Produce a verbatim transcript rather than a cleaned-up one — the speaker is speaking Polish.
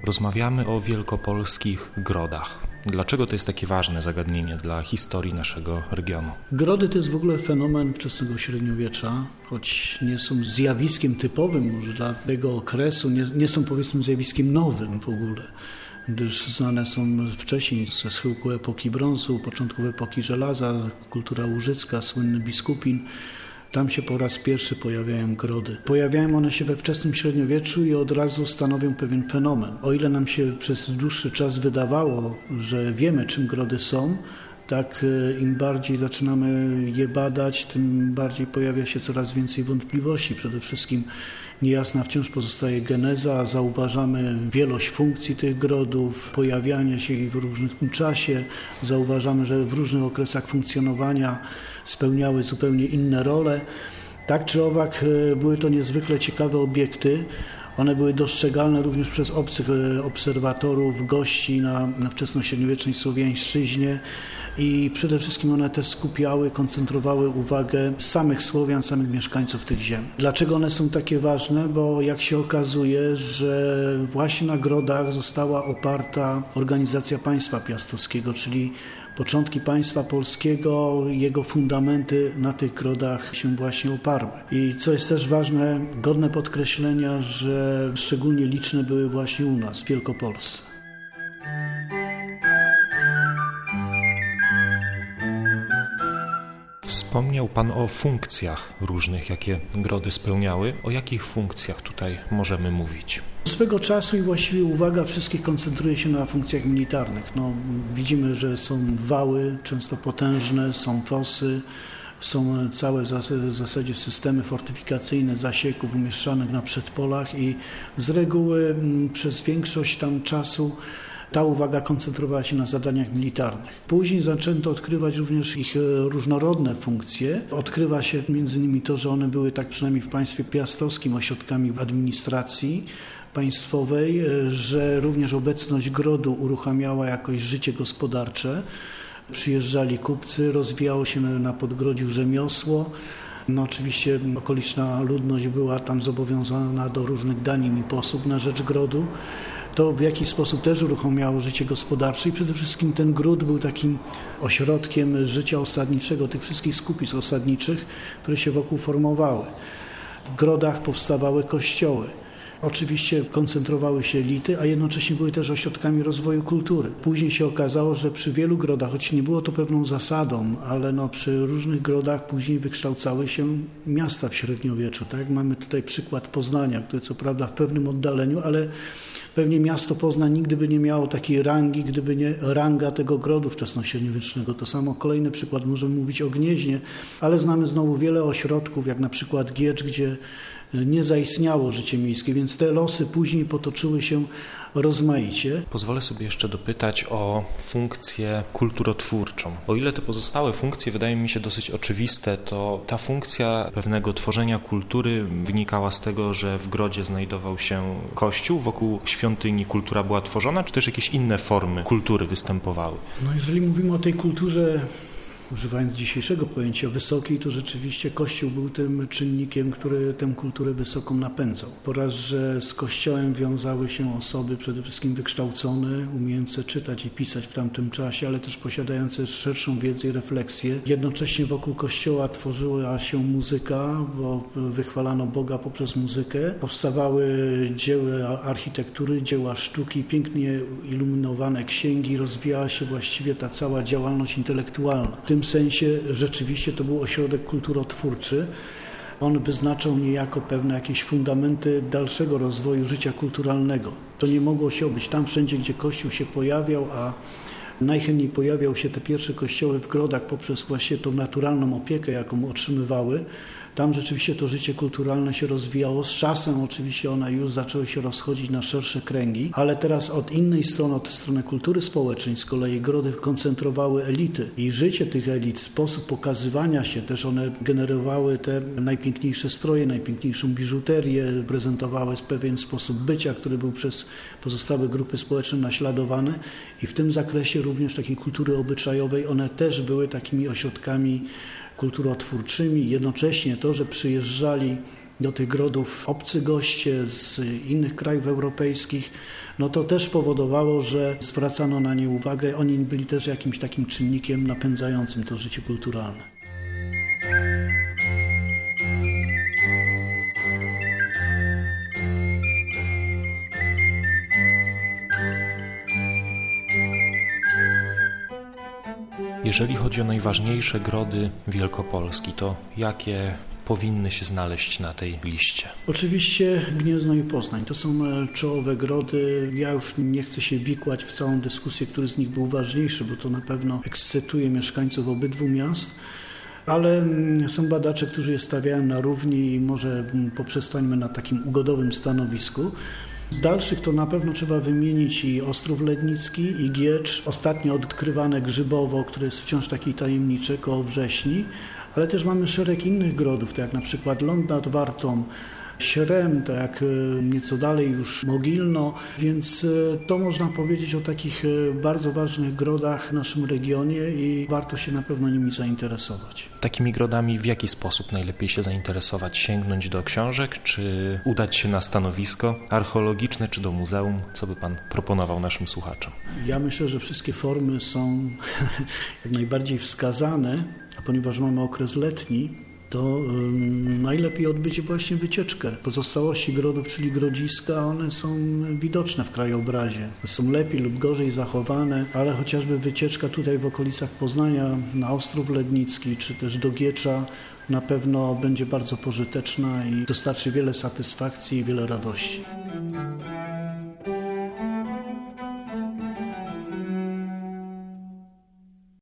Rozmawiamy o wielkopolskich grodach. Dlaczego to jest takie ważne zagadnienie dla historii naszego regionu? Grody to jest w ogóle fenomen wczesnego średniowiecza, choć nie są zjawiskiem typowym może dla tego okresu, nie, nie są powiedzmy zjawiskiem nowym w ogóle, gdyż znane są wcześniej ze schyłku epoki brązu, początków epoki żelaza, kultura łużycka, słynny Biskupin. Tam się po raz pierwszy pojawiają grody. Pojawiają one się we wczesnym średniowieczu i od razu stanowią pewien fenomen. O ile nam się przez dłuższy czas wydawało, że wiemy, czym grody są, tak im bardziej zaczynamy je badać, tym bardziej pojawia się coraz więcej wątpliwości. Przede wszystkim niejasna wciąż pozostaje geneza, zauważamy wielość funkcji tych grodów, pojawianie się ich w różnym czasie, zauważamy, że w różnych okresach funkcjonowania spełniały zupełnie inne role. Tak czy owak były to niezwykle ciekawe obiekty. One były dostrzegalne również przez obcych obserwatorów, gości na, na wczesnośredniowiecznej Słowiańszczyźnie i przede wszystkim one też skupiały, koncentrowały uwagę samych Słowian, samych mieszkańców tych ziem. Dlaczego one są takie ważne? Bo jak się okazuje, że właśnie na grodach została oparta organizacja państwa piastowskiego, czyli początki państwa polskiego, jego fundamenty na tych grodach się właśnie oparły. I co jest też ważne, godne podkreślenia, że szczególnie liczne były właśnie u nas, w Wielkopolsce. Wspomniał Pan o funkcjach różnych, jakie grody spełniały. O jakich funkcjach tutaj możemy mówić? Swego czasu i właściwie uwaga wszystkich koncentruje się na funkcjach militarnych. No, widzimy, że są wały, często potężne, są fosy, są całe w zasadzie systemy fortyfikacyjne zasieków umieszczanych na przedpolach i z reguły przez większość tam czasu ta uwaga koncentrowała się na zadaniach militarnych. Później zaczęto odkrywać również ich różnorodne funkcje. Odkrywa się między innymi to, że one były tak przynajmniej w państwie piastowskim ośrodkami administracji państwowej, że również obecność grodu uruchamiała jakoś życie gospodarcze. Przyjeżdżali kupcy, rozwijało się na Podgrodziu rzemiosło. No oczywiście okoliczna ludność była tam zobowiązana do różnych danin i posług na rzecz grodu. To w jakiś sposób też uruchamiało życie gospodarcze i przede wszystkim ten gród był takim ośrodkiem życia osadniczego, tych wszystkich skupisk osadniczych, które się wokół formowały. W grodach powstawały kościoły. Oczywiście koncentrowały się elity, a jednocześnie były też ośrodkami rozwoju kultury. Później się okazało, że przy wielu grodach, choć nie było to pewną zasadą, ale no przy różnych grodach później wykształcały się miasta w średniowieczu. Tak? Mamy tutaj przykład Poznania, który co prawda w pewnym oddaleniu, ale pewnie miasto Poznań nigdy by nie miało takiej rangi, gdyby nie ranga tego grodu wczesnośredniowiecznego. To samo kolejny przykład, możemy mówić o Gnieźnie, ale znamy znowu wiele ośrodków, jak na przykład Giecz, gdzie nie zaistniało życie miejskie, więc te losy później potoczyły się rozmaicie. Pozwolę sobie jeszcze dopytać o funkcję kulturotwórczą. O ile te pozostałe funkcje wydają mi się dosyć oczywiste, to ta funkcja pewnego tworzenia kultury wynikała z tego, że w grodzie znajdował się kościół, wokół świątyni kultura była tworzona, czy też jakieś inne formy kultury występowały? No jeżeli mówimy o tej kulturze, używając dzisiejszego pojęcia wysokiej, to rzeczywiście Kościół był tym czynnikiem, który tę kulturę wysoką napędzał. Po raz, że z Kościołem wiązały się osoby przede wszystkim wykształcone, umiejące czytać i pisać w tamtym czasie, ale też posiadające szerszą wiedzę i refleksję. Jednocześnie wokół Kościoła tworzyła się muzyka, bo wychwalano Boga poprzez muzykę. Powstawały dzieła architektury, dzieła sztuki, pięknie iluminowane księgi, rozwijała się właściwie ta cała działalność intelektualna. W tym sensie rzeczywiście to był ośrodek kulturotwórczy. On wyznaczał niejako pewne jakieś fundamenty dalszego rozwoju życia kulturalnego. To nie mogło się obyć. Tam wszędzie, gdzie Kościół się pojawiał, a najchętniej pojawiał się te pierwsze kościoły w grodach poprzez właśnie tą naturalną opiekę, jaką otrzymywały, tam rzeczywiście to życie kulturalne się rozwijało. Z czasem oczywiście one już zaczęły się rozchodzić na szersze kręgi, ale teraz od innej strony, od strony kultury społecznej z kolei grody koncentrowały elity i życie tych elit, sposób pokazywania się, też one generowały te najpiękniejsze stroje, najpiękniejszą biżuterię, prezentowały pewien sposób bycia, który był przez pozostałe grupy społeczne naśladowany i w tym zakresie również takiej kultury obyczajowej one też były takimi ośrodkami kulturotwórczymi. Jednocześnie to, że przyjeżdżali do tych grodów obcy goście z innych krajów europejskich, no to też powodowało, że zwracano na nie uwagę. Oni byli też jakimś takim czynnikiem napędzającym to życie kulturalne. Jeżeli chodzi o najważniejsze grody Wielkopolski, to jakie powinny się znaleźć na tej liście? Oczywiście Gniezno i Poznań. To są czołowe grody. Ja już nie chcę się wikłać w całą dyskusję, który z nich był ważniejszy, bo to na pewno ekscytuje mieszkańców obydwu miast. Ale są badacze, którzy je stawiają na równi i może poprzestańmy na takim ugodowym stanowisku. Z dalszych to na pewno trzeba wymienić i Ostrów Lednicki, i Giecz, ostatnio odkrywane Grzybowo, które jest wciąż taki tajemnicze, koło Wrześni, ale też mamy szereg innych grodów, tak jak na przykład Ląd nad Wartą, Śrem, tak jak nieco dalej już Mogilno, więc to można powiedzieć o takich bardzo ważnych grodach w naszym regionie i warto się na pewno nimi zainteresować. Takimi grodami w jaki sposób najlepiej się zainteresować? Sięgnąć do książek, czy udać się na stanowisko archeologiczne, czy do muzeum? Co by Pan proponował naszym słuchaczom? Ja myślę, że wszystkie formy są jak najbardziej wskazane, a ponieważ mamy okres letni, to najlepiej odbyć właśnie wycieczkę. Pozostałości grodów, czyli grodziska, one są widoczne w krajobrazie. Są lepiej lub gorzej zachowane, ale chociażby wycieczka tutaj w okolicach Poznania na Ostrów Lednicki, czy też do Giecza na pewno będzie bardzo pożyteczna i dostarczy wiele satysfakcji i wiele radości.